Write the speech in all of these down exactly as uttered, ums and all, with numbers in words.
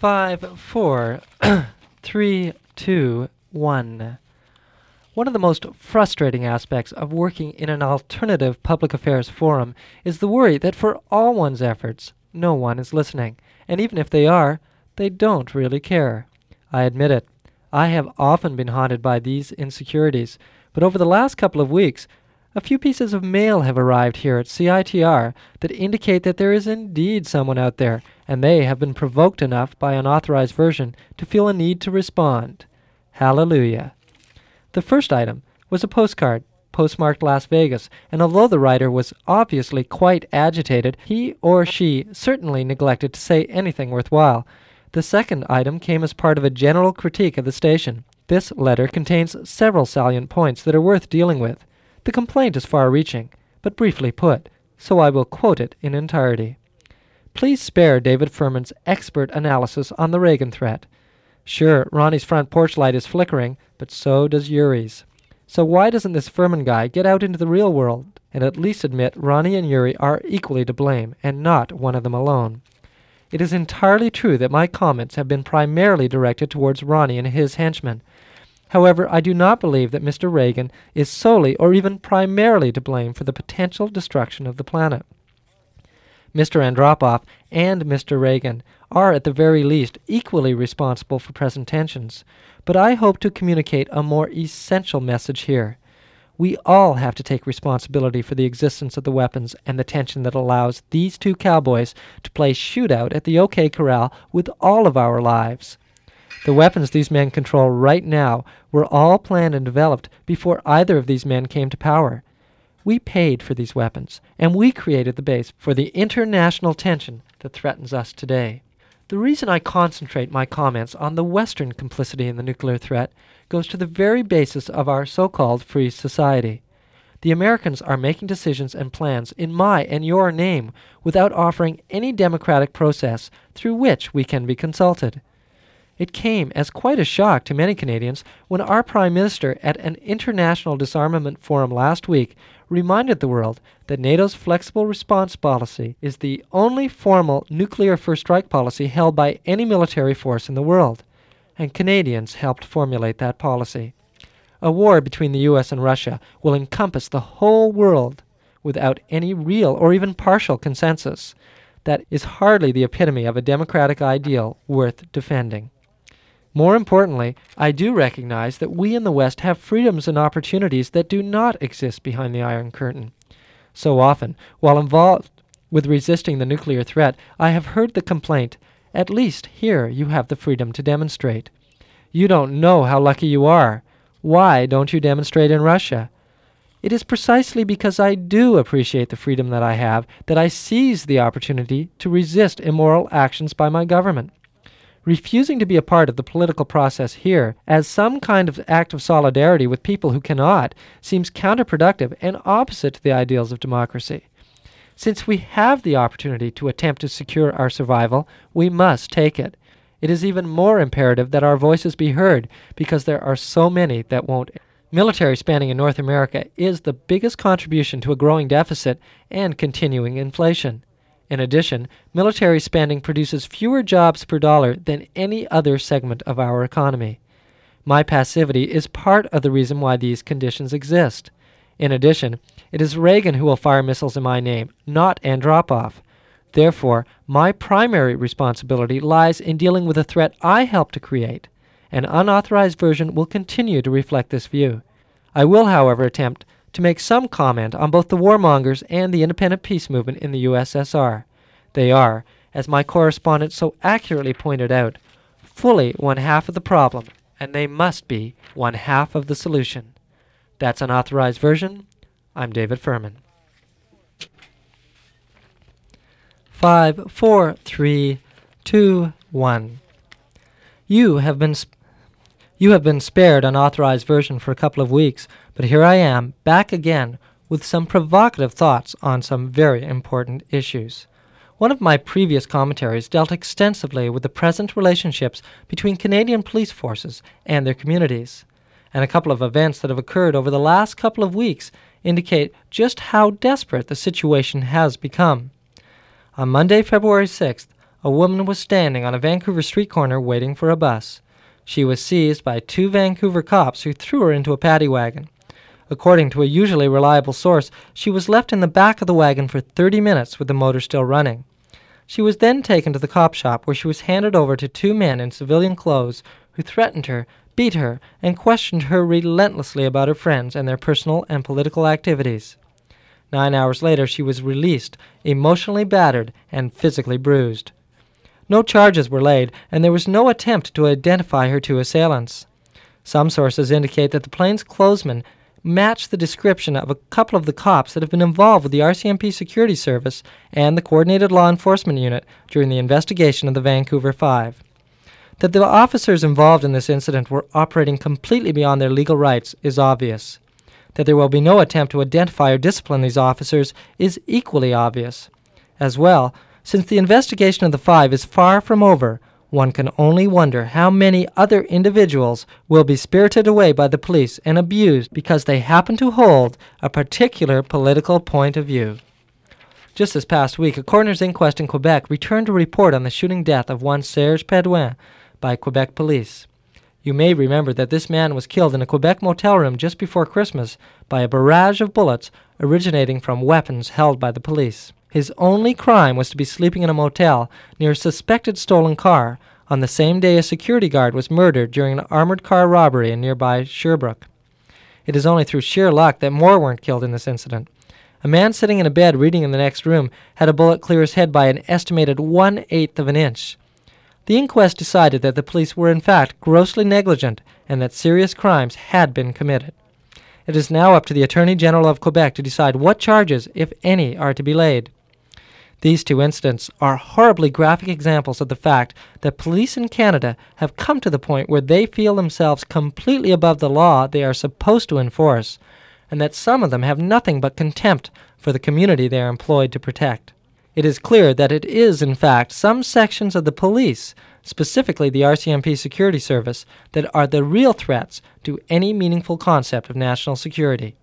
Five, four, three, two, one. One of the most frustrating aspects of working in an alternative public affairs forum is the worry that for all one's efforts, no one is listening, and even if they are, they don't really care. I admit it. I have often been haunted by these insecurities, but over the last couple of weeks, a few pieces of mail have arrived here at C I T R that indicate that there is indeed someone out there, and they have been provoked enough by unauthorized version to feel a need to respond. Hallelujah. The first item was a postcard, postmarked Las Vegas, and although the writer was obviously quite agitated, he or she certainly neglected to say anything worthwhile. The second item came as part of a general critique of the station. This letter contains several salient points that are worth dealing with. The complaint is far-reaching, but briefly put, so I will quote it in entirety. Please spare David Furman's expert analysis on the Reagan threat. Sure, Ronnie's front porch light is flickering, but so does Yuri's. So why doesn't this Furman guy get out into the real world and at least admit Ronnie and Yuri are equally to blame, and not one of them alone? It is entirely true that my comments have been primarily directed towards Ronnie and his henchmen. However, I do not believe that Mister Reagan is solely or even primarily to blame for the potential destruction of the planet. Mister Andropov and Mister Reagan are at the very least equally responsible for present tensions, but I hope to communicate a more essential message here. We all have to take responsibility for the existence of the weapons and the tension that allows these two cowboys to play shootout at the OK Corral with all of our lives. The weapons these men control right now were all planned and developed before either of these men came to power. We paid for these weapons, and we created the base for the international tension that threatens us today. The reason I concentrate my comments on the Western complicity in the nuclear threat goes to the very basis of our so-called free society. The Americans are making decisions and plans in my and your name without offering any democratic process through which we can be consulted. It came as quite a shock to many Canadians when our Prime Minister at an international disarmament forum last week reminded the world that NATO's flexible response policy is the only formal nuclear first strike policy held by any military force in the world, and Canadians helped formulate that policy. A war between the U S and Russia will encompass the whole world without any real or even partial consensus. That is hardly the epitome of a democratic ideal worth defending. More importantly, I do recognize that we in the West have freedoms and opportunities that do not exist behind the Iron Curtain. So often, while involved with resisting the nuclear threat, I have heard the complaint, at least here you have the freedom to demonstrate. You don't know how lucky you are. Why don't you demonstrate in Russia? It is precisely because I do appreciate the freedom that I have that I seize the opportunity to resist immoral actions by my government. Refusing to be a part of the political process here as some kind of act of solidarity with people who cannot seems counterproductive and opposite to the ideals of democracy. Since we have the opportunity to attempt to secure our survival, we must take it. It is even more imperative that our voices be heard because there are so many that won't. Military spending in North America is the biggest contribution to a growing deficit and continuing inflation. In addition, military spending produces fewer jobs per dollar than any other segment of our economy. My passivity is part of the reason why these conditions exist. In addition, it is Reagan who will fire missiles in my name, not Andropov. Therefore, my primary responsibility lies in dealing with the threat I helped to create. An unauthorized version will continue to reflect this view. I will, however, attempt to make some comment on both the warmongers and the independent peace movement in the U S S R. They are, as my correspondent so accurately pointed out, fully one half of the problem, and they must be one half of the solution. That's Unauthorized Version. I'm David Furman. Five, four, three, two, one. You have been sp- you have been spared Unauthorized Version for a couple of weeks, but here I am, back again, with some provocative thoughts on some very important issues. One of my previous commentaries dealt extensively with the present relationships between Canadian police forces and their communities, and a couple of events that have occurred over the last couple of weeks indicate just how desperate the situation has become. On Monday, February sixth, a woman was standing on a Vancouver street corner waiting for a bus. She was seized by two Vancouver cops who threw her into a paddy wagon. According to a usually reliable source, she was left in the back of the wagon for thirty minutes with the motor still running. She was then taken to the cop shop where she was handed over to two men in civilian clothes who threatened her, beat her, and questioned her relentlessly about her friends and their personal and political activities. Nine hours later, she was released, emotionally battered and physically bruised. No charges were laid, and there was no attempt to identify her two assailants. Some sources indicate that the plainclothesmen match the description of a couple of the cops that have been involved with the R C M P Security Service and the Coordinated Law Enforcement Unit during the investigation of the Vancouver Five. That the officers involved in this incident were operating completely beyond their legal rights is obvious. That there will be no attempt to identify or discipline these officers is equally obvious. As well, since the investigation of the Five is far from over, one can only wonder how many other individuals will be spirited away by the police and abused because they happen to hold a particular political point of view. Just this past week, a coroner's inquest in Quebec returned a report on the shooting death of one Serge Pedouin by Quebec police. You may remember that this man was killed in a Quebec motel room just before Christmas by a barrage of bullets originating from weapons held by the police. His only crime was to be sleeping in a motel near a suspected stolen car on the same day a security guard was murdered during an armored car robbery in nearby Sherbrooke. It is only through sheer luck that more weren't killed in this incident. A man sitting in a bed reading in the next room had a bullet clear his head by an estimated one-eighth of an inch. The inquest decided that the police were in fact grossly negligent and that serious crimes had been committed. It is now up to the Attorney General of Quebec to decide what charges, if any, are to be laid. These two incidents are horribly graphic examples of the fact that police in Canada have come to the point where they feel themselves completely above the law they are supposed to enforce, and that some of them have nothing but contempt for the community they are employed to protect. It is clear that it is, in fact, some sections of the police, specifically the R C M P Security Service, that are the real threats to any meaningful concept of national security.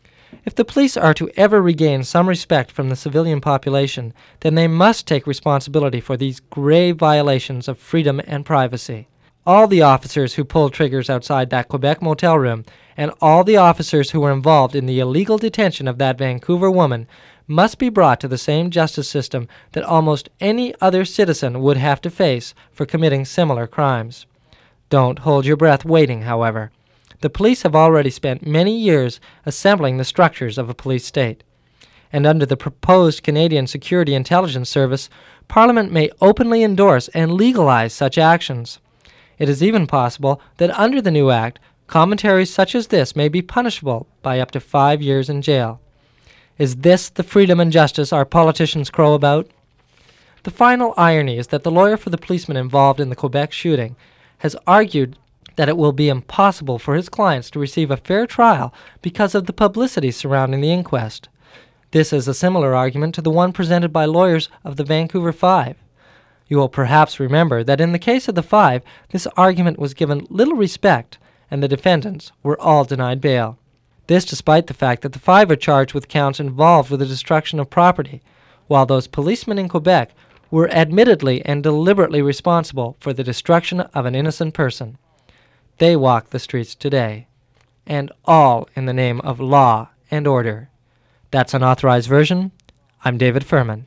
If the police are to ever regain some respect from the civilian population, then they must take responsibility for these grave violations of freedom and privacy. All the officers who pulled triggers outside that Quebec motel room, and all the officers who were involved in the illegal detention of that Vancouver woman, must be brought to the same justice system that almost any other citizen would have to face for committing similar crimes. Don't hold your breath waiting, however. The police have already spent many years assembling the structures of a police state. And under the proposed Canadian Security Intelligence Service, Parliament may openly endorse and legalize such actions. It is even possible that under the new act, commentaries such as this may be punishable by up to five years in jail. Is this the freedom and justice our politicians crow about? The final irony is that the lawyer for the policeman involved in the Quebec shooting has argued that it will be impossible for his clients to receive a fair trial because of the publicity surrounding the inquest. This is a similar argument to the one presented by lawyers of the Vancouver Five. You will perhaps remember that in the case of the Five, this argument was given little respect, and the defendants were all denied bail. This despite the fact that the Five are charged with counts involved with the destruction of property, while those policemen in Quebec were admittedly and deliberately responsible for the destruction of an innocent person. They walk the streets today, and all in the name of law and order. That's Unauthorized Version. I'm David Furman.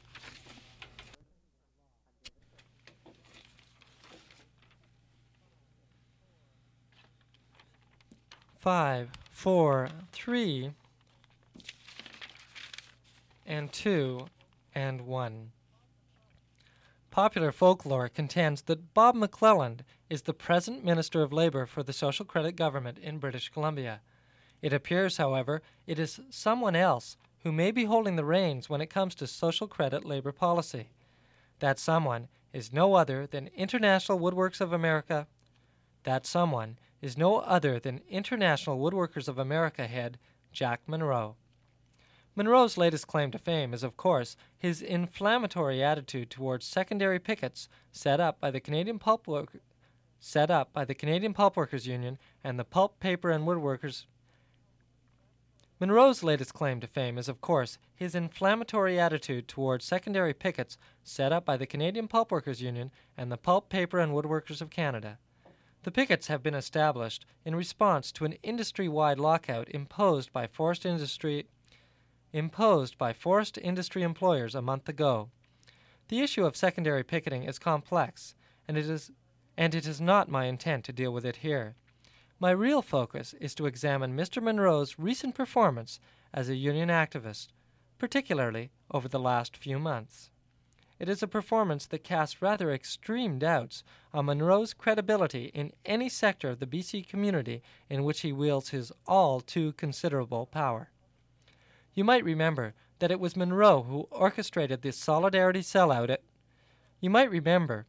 Five, four, three, and two, and one. Popular folklore contends that Bob McClelland is the present Minister of Labour for the Social Credit Government in British Columbia. It appears, however, it is someone else who may be holding the reins when it comes to social credit labor policy. That someone is no other than International Woodworkers of America. That someone is no other than International Woodworkers of America head Jack Monroe. Monroe's latest claim to fame is, of course, his inflammatory attitude towards secondary pickets set up by the Canadian Pulp Work- set up by the Canadian Pulp Workers Union and the Pulp, Paper, and Woodworkers. Monroe's latest claim to fame is, of course, his inflammatory attitude towards secondary pickets set up by the Canadian Pulp Workers Union and the Pulp, Paper and Woodworkers of Canada. The pickets have been established in response to an industry-wide lockout imposed by forest industry imposed by forest industry employers a month ago. The issue of secondary picketing is complex, and it is and it is not my intent to deal with it here. My real focus is to examine Mister Monroe's recent performance as a union activist, particularly over the last few months. It is a performance that casts rather extreme doubts on Monroe's credibility in any sector of the B C community in which he wields his all too considerable power. You might remember that it was Monroe who orchestrated the Solidarity sellout at You might remember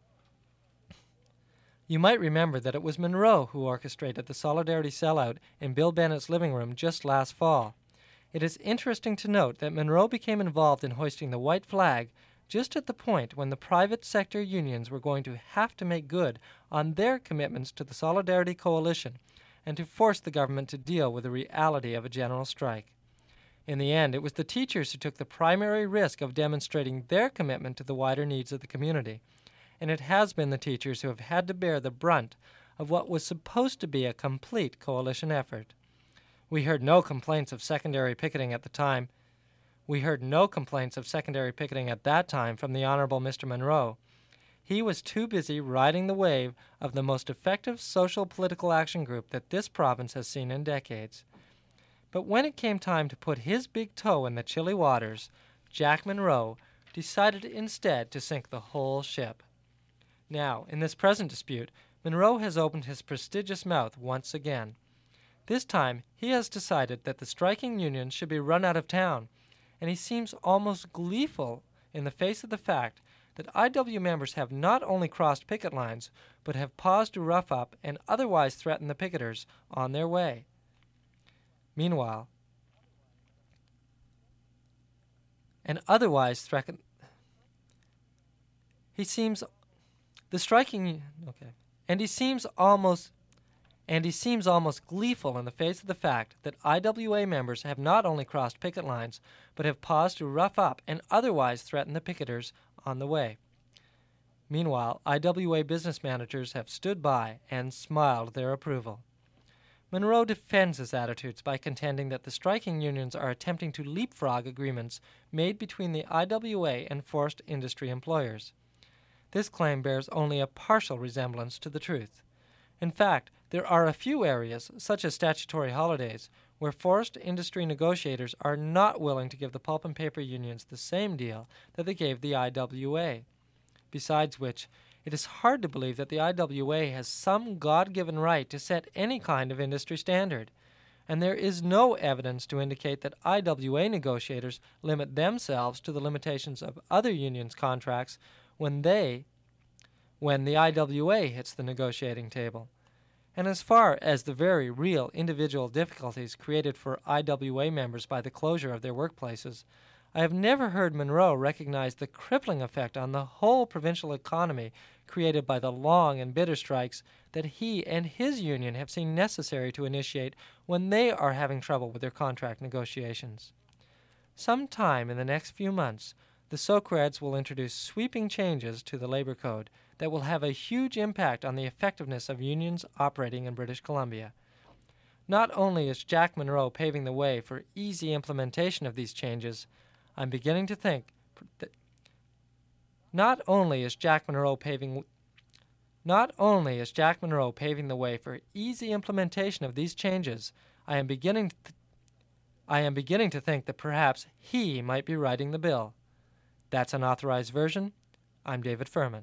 You might remember that it was Monroe who orchestrated the Solidarity sellout in Bill Bennett's living room just last fall. It is interesting to note that Monroe became involved in hoisting the white flag just at the point when the private sector unions were going to have to make good on their commitments to the Solidarity Coalition and to force the government to deal with the reality of a general strike. In the end, it was the teachers who took the primary risk of demonstrating their commitment to the wider needs of the community, and it has been the teachers who have had to bear the brunt of what was supposed to be a complete coalition effort. We heard no complaints of secondary picketing at the time. We heard no complaints of secondary picketing at that time from the Honorable Mister Monroe. He was too busy riding the wave of the most effective social political action group that this province has seen in decades. But when it came time to put his big toe in the chilly waters, Jack Monroe decided instead to sink the whole ship. Now, in this present dispute, Monroe has opened his prestigious mouth once again. This time, he has decided that the striking unions should be run out of town, and he seems almost gleeful in the face of the fact that I W members have not only crossed picket lines, but have paused to rough up and otherwise threaten the picketers on their way. Meanwhile, and otherwise threaten, he seems the striking okay, and he seems almost and he seems almost gleeful in the face of the fact that I W A members have not only crossed picket lines, but have paused to rough up and otherwise threaten the picketers on the way. Meanwhile, I W A business managers have stood by and smiled their approval. Monroe defends his attitudes by contending that the striking unions are attempting to leapfrog agreements made between the I W A and forest industry employers. This claim bears only a partial resemblance to the truth. In fact, there are a few areas, such as statutory holidays, where forest industry negotiators are not willing to give the pulp and paper unions the same deal that they gave the I W A. Besides which, it is hard to believe that the I W A has some God-given right to set any kind of industry standard, and there is no evidence to indicate that I W A negotiators limit themselves to the limitations of other unions' contracts when they, when the I W A hits the negotiating table. And as far as the very real individual difficulties created for I W A members by the closure of their workplaces, I have never heard Monroe recognize the crippling effect on the whole provincial economy created by the long and bitter strikes that he and his union have seen necessary to initiate when they are having trouble with their contract negotiations. Sometime in the next few months, the Socreds will introduce sweeping changes to the labor code that will have a huge impact on the effectiveness of unions operating in British Columbia. Not only is Jack Monroe paving the way for easy implementation of these changes, I'm beginning to think that not only is Jack Monroe paving not only is Jack Monroe paving the way for easy implementation of these changes, I am beginning to th- I am beginning to think that perhaps he might be writing the bill. That's an authorized version. I'm David Furman.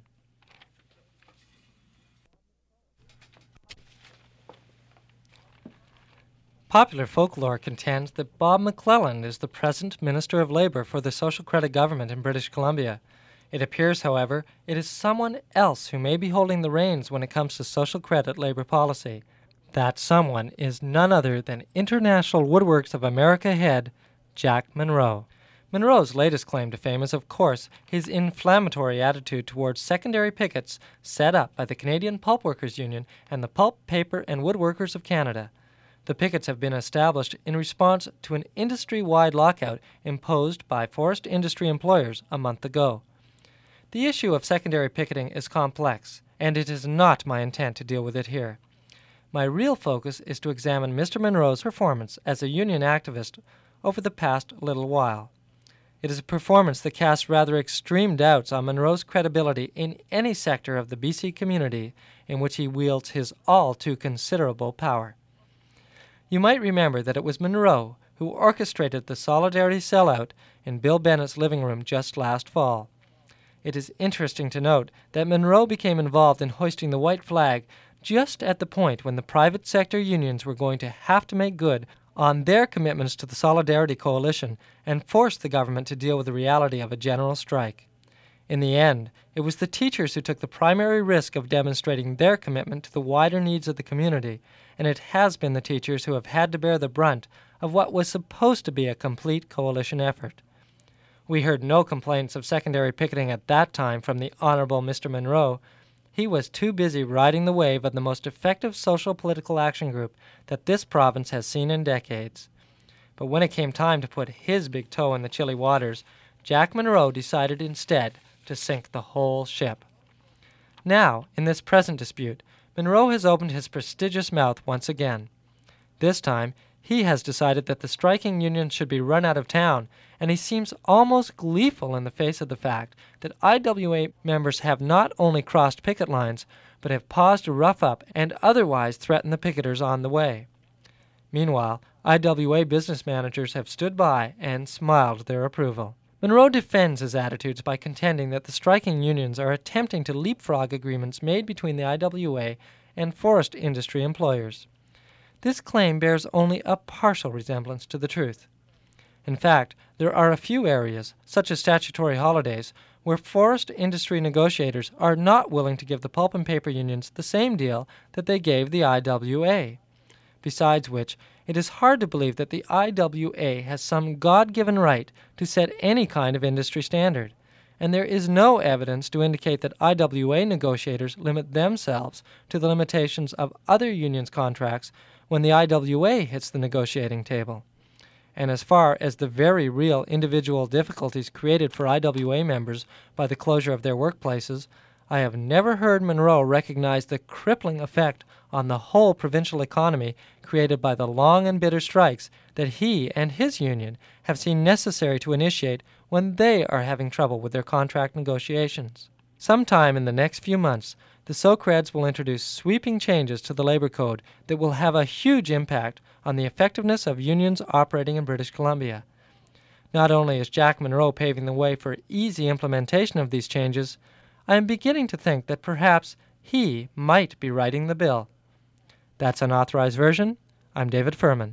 Popular folklore contends that Bob McClelland is the present Minister of Labour for the Social Credit Government in British Columbia. It appears, however, it is someone else who may be holding the reins when it comes to social credit labor policy. That someone is none other than International Woodworks of America head Jack Monroe. Monroe's latest claim to fame is, of course, his inflammatory attitude towards secondary pickets set up by the Canadian Pulp Workers Union and the Pulp, Paper and Woodworkers of Canada. The pickets have been established in response to an industry-wide lockout imposed by forest industry employers a month ago. The issue of secondary picketing is complex, and it is not my intent to deal with it here. My real focus is to examine Mister Monroe's performance as a union activist over the past little while. It is a performance that casts rather extreme doubts on Monroe's credibility in any sector of the B C community in which he wields his all too considerable power. You might remember that it was Monroe who orchestrated the Solidarity sellout in Bill Bennett's living room just last fall. It is interesting to note that Monroe became involved in hoisting the white flag just at the point when the private sector unions were going to have to make good on their commitments to the Solidarity Coalition and force the government to deal with the reality of a general strike. In the end, it was the teachers who took the primary risk of demonstrating their commitment to the wider needs of the community, and it has been the teachers who have had to bear the brunt of what was supposed to be a complete coalition effort. We heard no complaints of secondary picketing at that time from the Honorable Mister Monroe. He was too busy riding the wave of the most effective social political action group that this province has seen in decades. But when it came time to put his big toe in the chilly waters, Jack Monroe decided instead to sink the whole ship. Now, in this present dispute, Monroe has opened his prestigious mouth once again. This time, he has decided that the striking union should be run out of town, and he seems almost gleeful in the face of the fact that I W A members have not only crossed picket lines, but have paused to rough up and otherwise threaten the picketers on the way. Meanwhile, I W A business managers have stood by and smiled their approval. Monroe defends his attitudes by contending that the striking unions are attempting to leapfrog agreements made between the I W A and forest industry employers. This claim bears only a partial resemblance to the truth. In fact, there are a few areas, such as statutory holidays, where forest industry negotiators are not willing to give the pulp and paper unions the same deal that they gave the I W A. Besides which, it is hard to believe that the I W A has some God-given right to set any kind of industry standard, and there is no evidence to indicate that I W A negotiators limit themselves to the limitations of other unions' contracts when the I W A hits the negotiating table. And as far as the very real individual difficulties created for I W A members by the closure of their workplaces, I have never heard Monroe recognize the crippling effect on the whole provincial economy created by the long and bitter strikes that he and his union have seen necessary to initiate when they are having trouble with their contract negotiations. Sometime in the next few months, the Socreds will introduce sweeping changes to the labor code that will have a huge impact on the effectiveness of unions operating in British Columbia. Not only is Jack Monroe paving the way for easy implementation of these changes, I am beginning to think that perhaps he might be writing the bill. That's Unauthorized Version. I'm David Furman.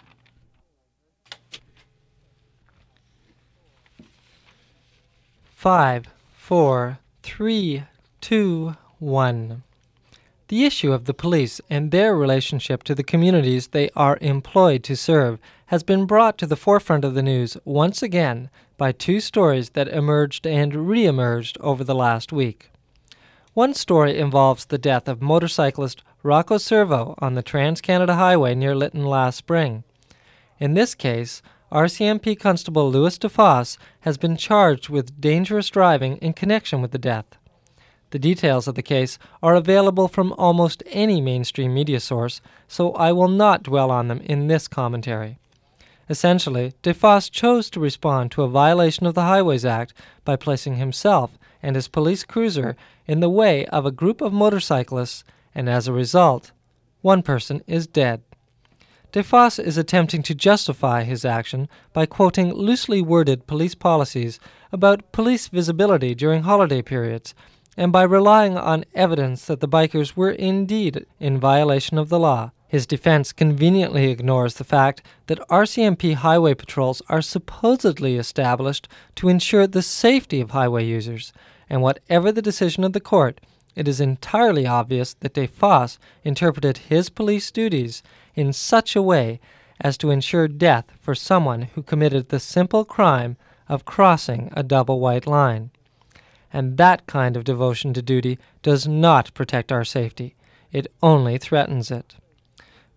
Five, four, three, two, one. The issue of the police and their relationship to the communities they are employed to serve has been brought to the forefront of the news once again by two stories that emerged and re-emerged over the last week. One story involves the death of motorcyclist Rocco Servo on the Trans-Canada Highway near Lytton last spring. In this case, R C M P Constable Louis DeFosse has been charged with dangerous driving in connection with the death. The details of the case are available from almost any mainstream media source, so I will not dwell on them in this commentary. Essentially, DeFosse chose to respond to a violation of the Highways Act by placing himself and his police cruiser in the way of a group of motorcyclists, and as a result, one person is dead. DeFosse is attempting to justify his action by quoting loosely worded police policies about police visibility during holiday periods, and by relying on evidence that the bikers were indeed in violation of the law. His defense conveniently ignores the fact that R C M P highway patrols are supposedly established to ensure the safety of highway users, and whatever the decision of the court, it is entirely obvious that DeFosse interpreted his police duties in such a way as to ensure death for someone who committed the simple crime of crossing a double white line. And that kind of devotion to duty does not protect our safety. It only threatens it.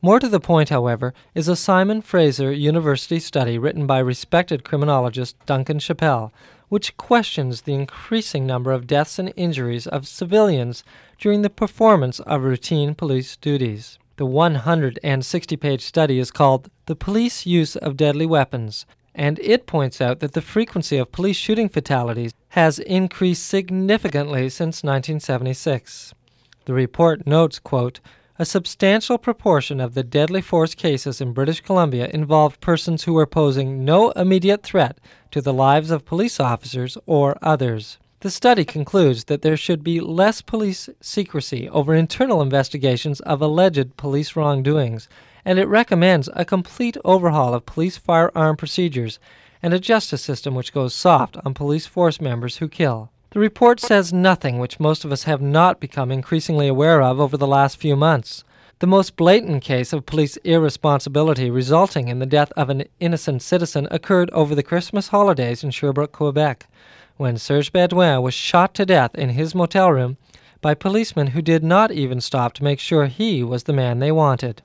More to the point, however, is a Simon Fraser University study written by respected criminologist Duncan Chappell, which questions the increasing number of deaths and injuries of civilians during the performance of routine police duties. The one hundred sixty page study is called The Police Use of Deadly Weapons, and it points out that the frequency of police shooting fatalities has increased significantly since nineteen seventy-six. The report notes, quote, "A substantial proportion of the deadly force cases in British Columbia involved persons who were posing no immediate threat to the lives of police officers or others." The study concludes that there should be less police secrecy over internal investigations of alleged police wrongdoings, and it recommends a complete overhaul of police firearm procedures and a justice system which goes soft on police force members who kill. The report says nothing which most of us have not become increasingly aware of over the last few months. The most blatant case of police irresponsibility resulting in the death of an innocent citizen occurred over the Christmas holidays in Sherbrooke, Quebec, when Serge Baudouin was shot to death in his motel room by policemen who did not even stop to make sure he was the man they wanted.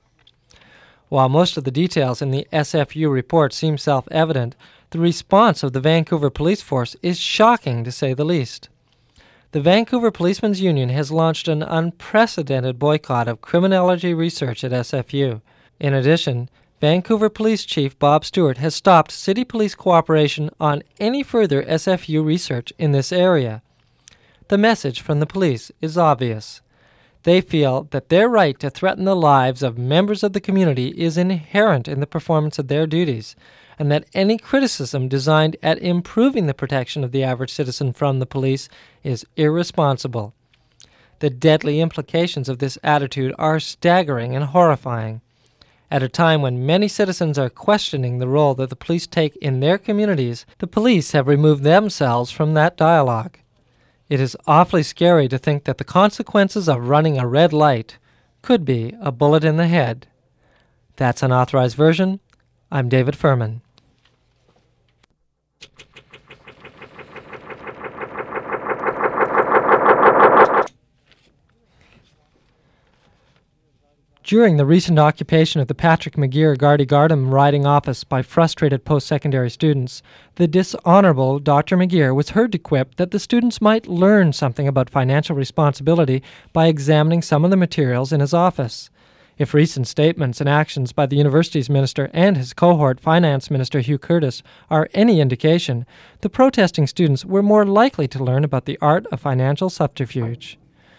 While most of the details in the S F U report seem self-evident, the response of the Vancouver Police Force is shocking, to say the least. The Vancouver Policemen's Union has launched an unprecedented boycott of criminology research at S F U. In addition, Vancouver Police Chief Bob Stewart has stopped city police cooperation on any further S F U research in this area. The message from the police is obvious. They feel that their right to threaten the lives of members of the community is inherent in the performance of their duties, and that any criticism designed at improving the protection of the average citizen from the police is irresponsible. The deadly implications of this attitude are staggering and horrifying. At a time when many citizens are questioning the role that the police take in their communities, the police have removed themselves from that dialogue. It is awfully scary to think that the consequences of running a red light could be a bullet in the head. That's Unauthorized Version. I'm David Furman. During the recent occupation of the Patrick McGeer Gardy Gardam riding office by frustrated post-secondary students, the dishonorable Doctor McGeer was heard to quip that the students might learn something about financial responsibility by examining some of the materials in his office. If recent statements and actions by the university's minister and his cohort Finance Minister Hugh Curtis are any indication, the protesting students were more likely to learn about the art of financial subterfuge.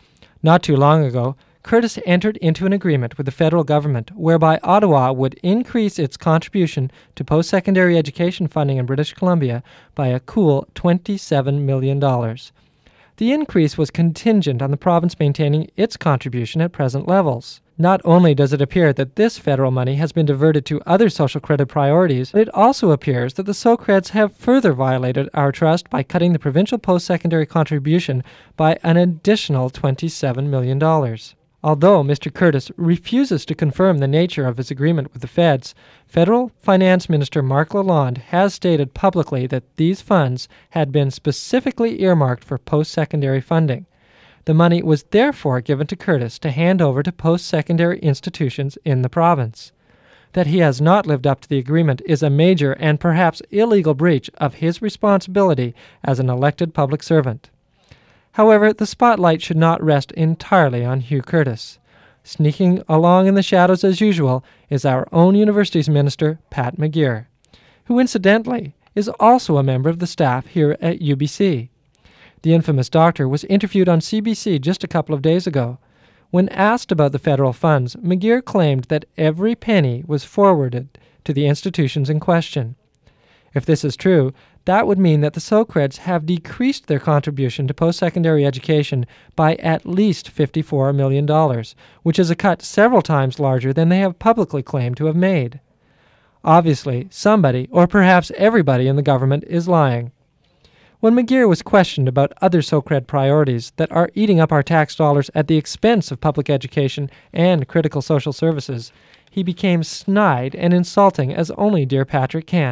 Not too long ago, Curtis entered into an agreement with the federal government whereby Ottawa would increase its contribution to post-secondary education funding in British Columbia by a cool twenty-seven million dollars. The increase was contingent on the province maintaining its contribution at present levels. Not only does it appear that this federal money has been diverted to other social credit priorities, but it also appears that the SOCREDs have further violated our trust by cutting the provincial post-secondary contribution by an additional twenty-seven million dollars. Although Mister Curtis refuses to confirm the nature of his agreement with the feds, Federal Finance Minister Marc Lalonde has stated publicly that these funds had been specifically earmarked for post-secondary funding. The money was therefore given to Curtis to hand over to post-secondary institutions in the province. That he has not lived up to the agreement is a major and perhaps illegal breach of his responsibility as an elected public servant. However, the spotlight should not rest entirely on Hugh Curtis. Sneaking along in the shadows as usual is our own university's minister, Pat McGeer, who incidentally is also a member of the staff here at U B C. The infamous doctor was interviewed on C B C just a couple of days ago. When asked about the federal funds, McGeer claimed that every penny was forwarded to the institutions in question. If this is true, that would mean that the SOCREDs have decreased their contribution to post-secondary education by at least fifty-four million dollars, which is a cut several times larger than they have publicly claimed to have made. Obviously, somebody, or perhaps everybody in the government, is lying. When McGeer was questioned about other SOCRED priorities that are eating up our tax dollars at the expense of public education and critical social services, he became snide and insulting as only dear Patrick can.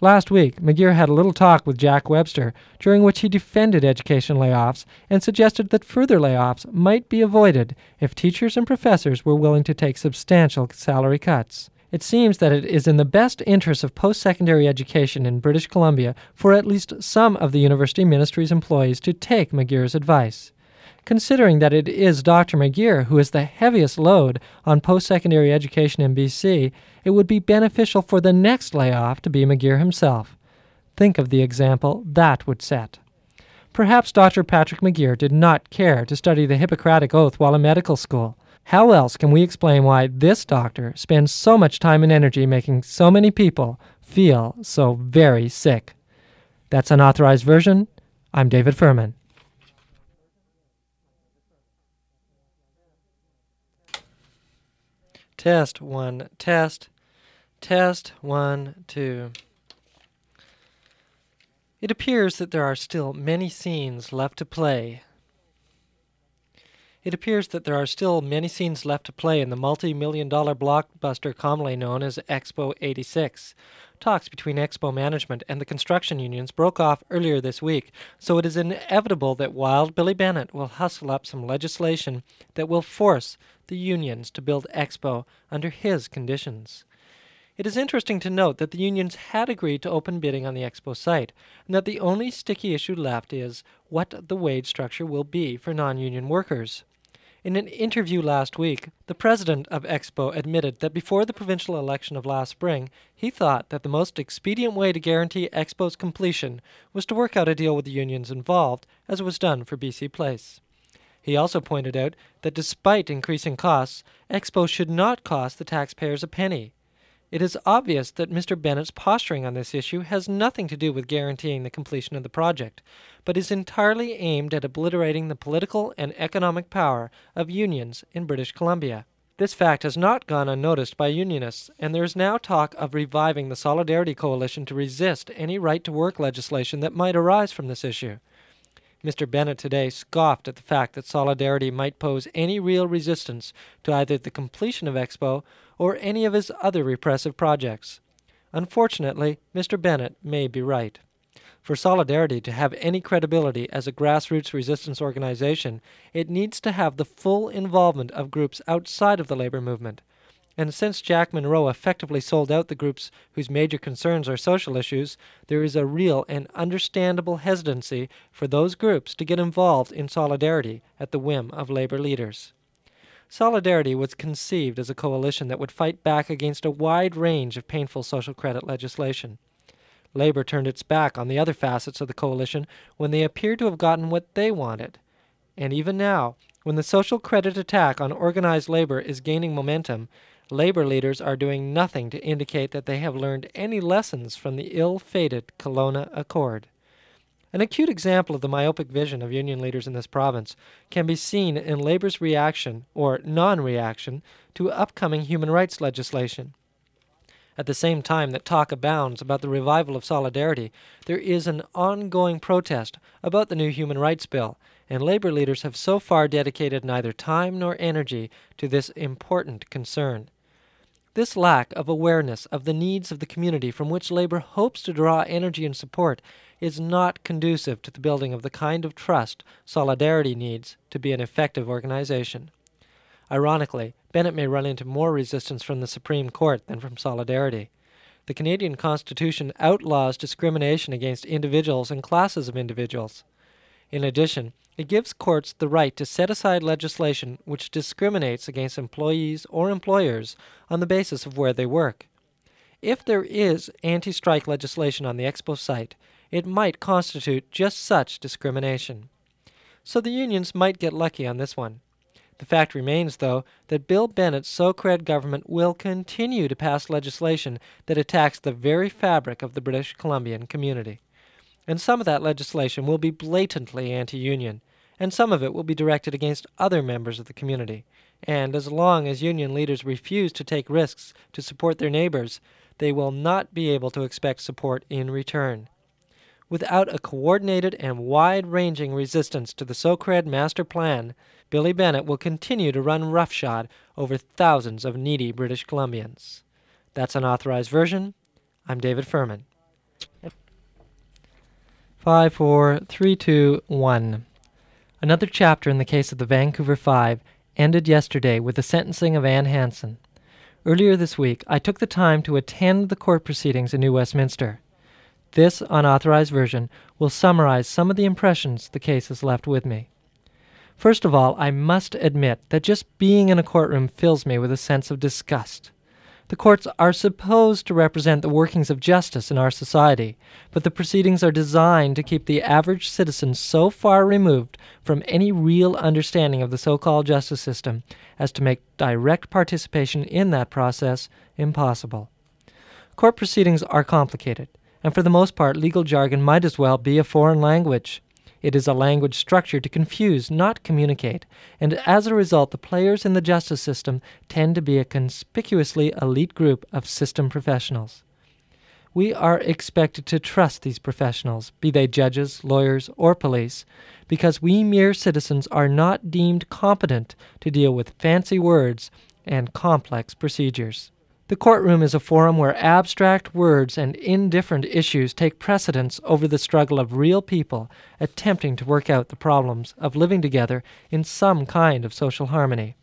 Last week, McGeer had a little talk with Jack Webster, during which he defended education layoffs and suggested that further layoffs might be avoided if teachers and professors were willing to take substantial salary cuts. It seems that it is in the best interest of post-secondary education in British Columbia for at least some of the University Ministry's employees to take McGeer's advice. Considering that it is Doctor McGeer who is the heaviest load on post-secondary education in B C, it would be beneficial for the next layoff to be McGeer himself. Think of the example that would set. Perhaps Doctor Patrick McGeer did not care to study the Hippocratic Oath while in medical school. How else can we explain why this doctor spends so much time and energy making so many people feel so very sick? That's Unauthorized Version. I'm David Furman. Test one, test, test one, two. It appears that there are still many scenes left to play. It appears that there are still many scenes left to play in the multi-million dollar blockbuster commonly known as Expo eighty-six. Talks between Expo management and the construction unions broke off earlier this week, so it is inevitable that Wild Billy Bennett will hustle up some legislation that will force the unions to build Expo under his conditions. It is interesting to note that the unions had agreed to open bidding on the Expo site, and that the only sticky issue left is what the wage structure will be for non-union workers. In an interview last week, the president of Expo admitted that before the provincial election of last spring, he thought that the most expedient way to guarantee Expo's completion was to work out a deal with the unions involved, as was done for B C Place. He also pointed out that despite increasing costs, Expo should not cost the taxpayers a penny. It is obvious that Mister Bennett's posturing on this issue has nothing to do with guaranteeing the completion of the project, but is entirely aimed at obliterating the political and economic power of unions in British Columbia. This fact has not gone unnoticed by unionists, and there is now talk of reviving the Solidarity Coalition to resist any right-to-work legislation that might arise from this issue. Mister Bennett today scoffed at the fact that Solidarity might pose any real resistance to either the completion of Expo or any of his other repressive projects. Unfortunately, Mister Bennett may be right. For Solidarity to have any credibility as a grassroots resistance organization, it needs to have the full involvement of groups outside of the labor movement. And since Jack Monroe effectively sold out the groups whose major concerns are social issues, there is a real and understandable hesitancy for those groups to get involved in Solidarity at the whim of labor leaders. Solidarity was conceived as a coalition that would fight back against a wide range of painful social credit legislation. Labor turned its back on the other facets of the coalition when they appeared to have gotten what they wanted. And even now, when the social credit attack on organized labor is gaining momentum, labor leaders are doing nothing to indicate that they have learned any lessons from the ill-fated Kelowna Accord. An acute example of the myopic vision of union leaders in this province can be seen in labor's reaction, or non-reaction, to upcoming human rights legislation. At the same time that talk abounds about the revival of Solidarity, there is an ongoing protest about the new human rights bill, and labor leaders have so far dedicated neither time nor energy to this important concern. This lack of awareness of the needs of the community from which labor hopes to draw energy and support is not conducive to the building of the kind of trust Solidarity needs to be an effective organization. Ironically, Bennett may run into more resistance from the Supreme Court than from Solidarity. The Canadian Constitution outlaws discrimination against individuals and classes of individuals. In addition, it gives courts the right to set aside legislation which discriminates against employees or employers on the basis of where they work. If there is anti-strike legislation on the Expo site, it might constitute just such discrimination. So the unions might get lucky on this one. The fact remains, though, that Bill Bennett's so-called government will continue to pass legislation that attacks the very fabric of the British Columbian community. And some of that legislation will be blatantly anti-union, and some of it will be directed against other members of the community. And as long as union leaders refuse to take risks to support their neighbors, they will not be able to expect support in return. Without a coordinated and wide-ranging resistance to the so-called master plan, Billy Bennett will continue to run roughshod over thousands of needy British Columbians. That's Unauthorized Version. I'm David Furman. Five, four, three, two, one. Another chapter in the case of the Vancouver Five ended yesterday with the sentencing of Anne Hansen. Earlier this week, I took the time to attend the court proceedings in New Westminster. This unauthorized version will summarize some of the impressions the case has left with me. First of all, I must admit that just being in a courtroom fills me with a sense of disgust. The courts are supposed to represent the workings of justice in our society, but the proceedings are designed to keep the average citizen so far removed from any real understanding of the so-called justice system as to make direct participation in that process impossible. Court proceedings are complicated, and for the most part legal jargon might as well be a foreign language. It is a language structured to confuse, not communicate, and as a result the players in the justice system tend to be a conspicuously elite group of system professionals. We are expected to trust these professionals, be they judges, lawyers, or police, because we mere citizens are not deemed competent to deal with fancy words and complex procedures. The courtroom is a forum where abstract words and indifferent issues take precedence over the struggle of real people attempting to work out the problems of living together in some kind of social harmony.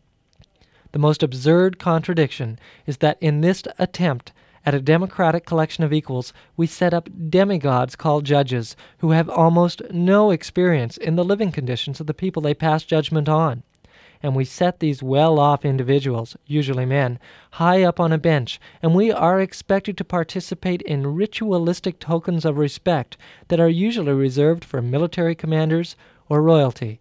The most absurd contradiction is that in this attempt at a democratic collection of equals, we set up demigods called judges who have almost no experience in the living conditions of the people they pass judgment on. And we set these well-off individuals, usually men, high up on a bench, and we are expected to participate in ritualistic tokens of respect that are usually reserved for military commanders or royalty.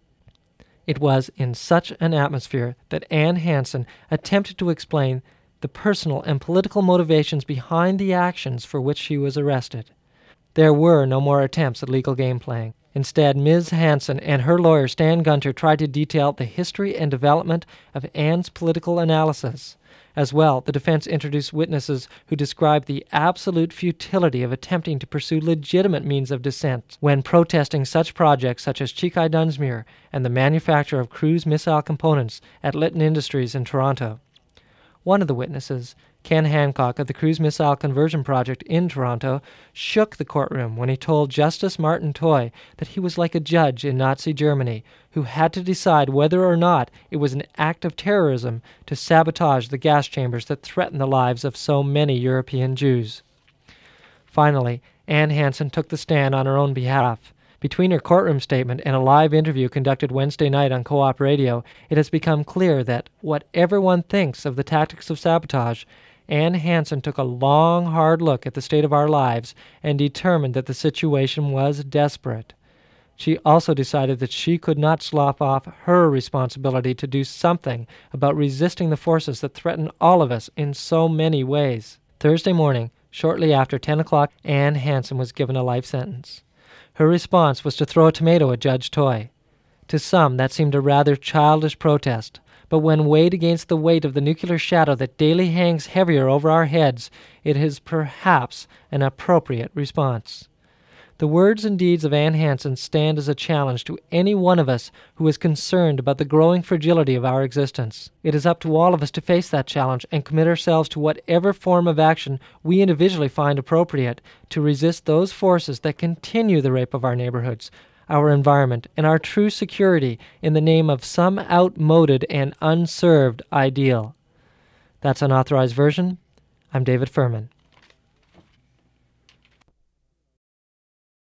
It was in such an atmosphere that Anne Hansen attempted to explain the personal and political motivations behind the actions for which she was arrested. There were no more attempts at legal game-playing. Instead, Miz Hansen and her lawyer Stan Gunter tried to detail the history and development of Anne's political analysis. As well, the defense introduced witnesses who described the absolute futility of attempting to pursue legitimate means of dissent when protesting such projects such as Chekai Dunsmuir and the manufacture of cruise missile components at Lytton Industries in Toronto. One of the witnesses, Ken Hancock of the Cruise Missile Conversion Project in Toronto, shook the courtroom when he told Justice Martin Toy that he was like a judge in Nazi Germany who had to decide whether or not it was an act of terrorism to sabotage the gas chambers that threatened the lives of so many European Jews. Finally, Anne Hansen took the stand on her own behalf. Between her courtroom statement and a live interview conducted Wednesday night on Co-op Radio, it has become clear that, whatever one thinks of the tactics of sabotage, Anne Hansen took a long, hard look at the state of our lives and determined that the situation was desperate. She also decided that she could not slough off her responsibility to do something about resisting the forces that threaten all of us in so many ways. Thursday morning, shortly after ten o'clock, Anne Hansen was given a life sentence. Her response was to throw a tomato at Judge Toy. To some, that seemed a rather childish protest, but when weighed against the weight of the nuclear shadow that daily hangs heavier over our heads, it is perhaps an appropriate response. The words and deeds of Anne Hansen stand as a challenge to any one of us who is concerned about the growing fragility of our existence. It is up to all of us to face that challenge and commit ourselves to whatever form of action we individually find appropriate to resist those forces that continue the rape of our neighborhoods, our environment, and our true security in the name of some outmoded and unserved ideal. That's Unauthorized Version. I'm David Furman.